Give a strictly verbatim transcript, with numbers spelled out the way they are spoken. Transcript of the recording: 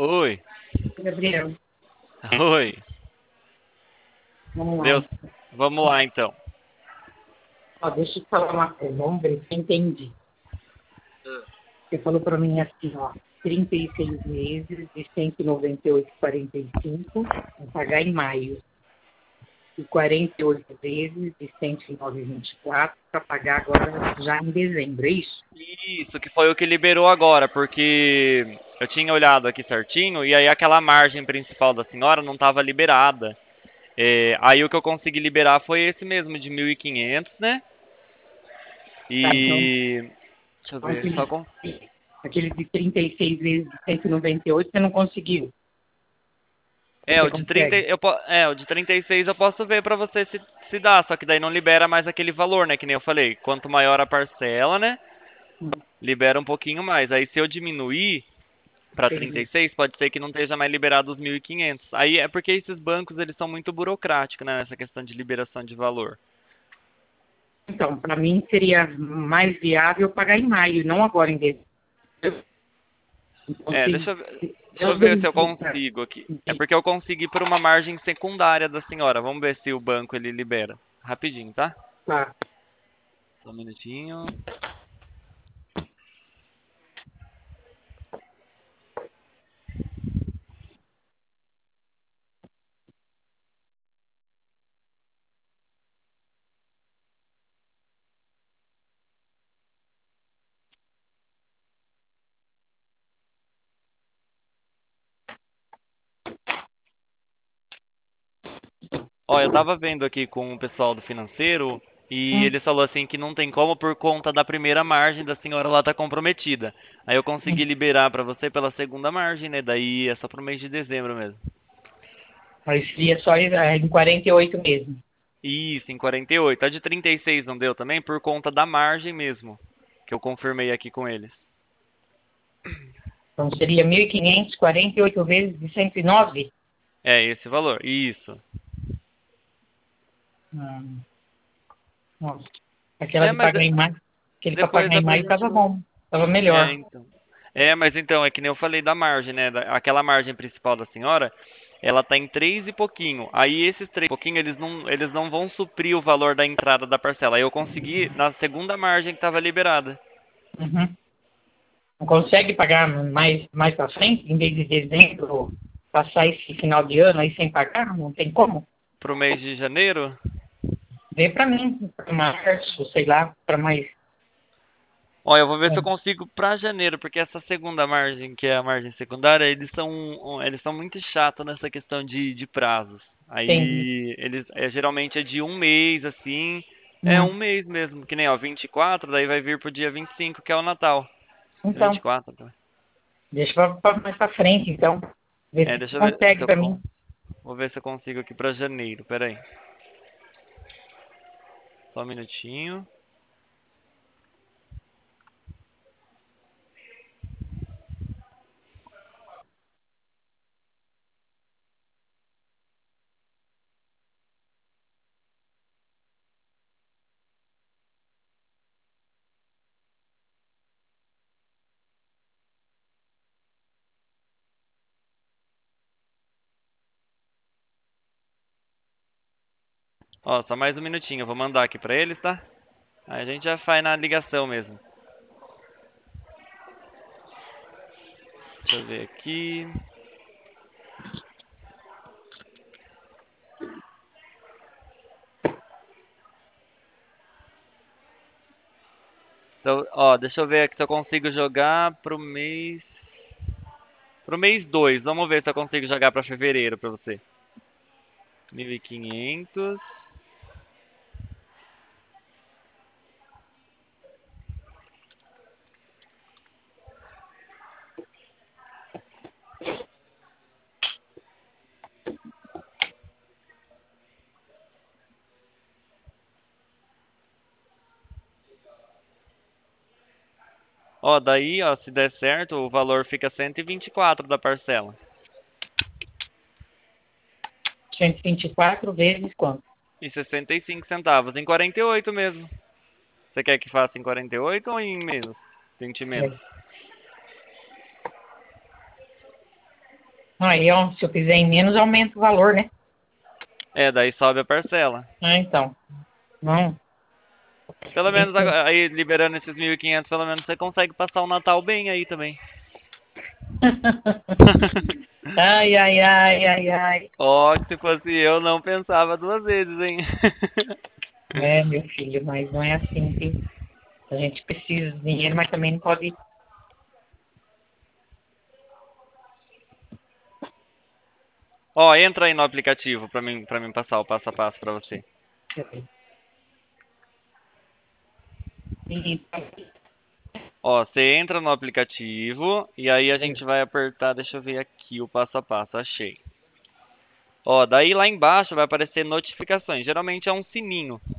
Oi, Gabriel, oi. vamos lá. Deus, vamos lá então. Ó, deixa eu te falar uma coisa, vamos ver se eu entendi. Você falou para mim assim, ó, trinta e seis meses de cento e noventa e oito vírgula quarenta e cinco, vou pagar em maio. E quarenta e oito vezes de cento e nove vírgula vinte e quatro para pagar agora já em dezembro, é isso? Isso que foi o que liberou agora, porque eu tinha olhado aqui certinho e aí aquela margem principal da senhora não estava liberada. É, aí o que eu consegui liberar foi esse mesmo de mil e quinhentos, né? Tá, então, E deixa eu então ver, só aquele, com aquele de trinta e seis vezes de cento e noventa e oito você não conseguiu. é, Você o de trinta, consegue? eu, po- é, o de trinta e seis eu posso ver pra você se, se dá, só que daí não libera mais aquele valor, né? Que nem eu falei. Quanto maior a parcela, né? Hum, Libera um pouquinho mais. Aí se eu diminuir para trinta e Entendi. seis, pode ser que não esteja mais liberado os mil e quinhentos. Aí é porque esses bancos eles são muito burocráticos, né, nessa questão de liberação de valor. Então, para mim seria mais viável pagar em maio, não agora em dezembro. Então, É, se deixa eu ver, deixa eu Deus ver se eu bendiga. consigo aqui. É porque eu consegui por uma margem secundária da senhora. Vamos ver se o banco ele libera. Rapidinho, tá? Tá. Só um minutinho. Ó, eu tava vendo aqui com o pessoal do financeiro e Hum, eles falou assim que não tem como por conta da primeira margem da senhora lá tá comprometida. Aí eu consegui hum. liberar pra você pela segunda margem, né? Daí é só pro mês de dezembro mesmo. Aí seria só eh, em quarenta e oito mesmo. Isso, em quarenta e oito. A de trinta e seis não deu também por conta da margem mesmo, que eu confirmei aqui com eles. Então seria mil e quinhentos, quarenta e oito vezes de cento e nove. É esse valor. Isso. Hum, nossa. Aquela É, de mas pagar de- em maio, aquele para depois pagar dá em pra maio gente. estava bom, estava É, melhor. então. É, mas então, é que nem eu falei da margem, né? Da- Aquela margem principal da senhora, ela tá em três e pouquinho. Aí esses três e pouquinho, eles não, eles não vão suprir o valor da entrada da parcela. Aí eu consegui na segunda margem que tava liberada. Uhum. Não consegue pagar mais, mais para frente, em vez de dezembro, passar esse final de ano aí sem pagar? Não tem como? Pro mês de janeiro. Vê para mim, para março, sei lá, para mais. Ó, eu vou ver se eu É, consigo pra janeiro, porque essa segunda margem, que é a margem secundária, eles são, um, eles são muito chatos nessa questão de, de prazos. tem. Aí, eles, é, geralmente é de um mês, assim, é um Hum. mês mesmo, que nem, ó, vinte e quatro, daí vai vir pro dia vinte e cinco, que é o Natal. Então, vinte e quatro, tá? deixa pra, pra mais para frente, então. Vê É, se você deixa eu ver se consegue eu, para con- mim. vou ver se eu consigo aqui pra janeiro, peraí. Só um minutinho. Ó, só mais um minutinho, eu vou mandar aqui pra eles, tá? Aí a gente já faz na ligação mesmo. Deixa eu ver aqui. Então, ó, deixa eu ver aqui se eu consigo jogar pro mês. Pro mês dois. Vamos ver se eu consigo jogar pra fevereiro pra você. Mil e quinhentos. Ó, daí, ó, se der certo, o valor fica cento e vinte e quatro da parcela. cento e vinte e quatro vezes quanto? E sessenta e cinco centavos. Em quarenta e oito mesmo. Você quer que faça em quarenta e oito ou em menos? vinte menos. É, Aí, ó, se eu fizer em menos, aumenta o valor, né? É, daí sobe a parcela. Ah, então. Não. Pelo menos agora, aí liberando esses mil e quinhentos, pelo menos você consegue passar o Natal bem aí também. Ai, ai, ai, ai, ai. Ó, que se fosse eu, não pensava duas vezes, hein? É, meu filho, mas não é assim, viu? A gente precisa de dinheiro, mas também não pode. Ó, entra aí no aplicativo pra mim, pra mim passar o passo a passo pra você. E- Ó, você entra no aplicativo e aí a gente vai apertar, deixa eu ver aqui o passo a passo, achei. Ó, daí lá embaixo vai aparecer notificações, geralmente é um sininho.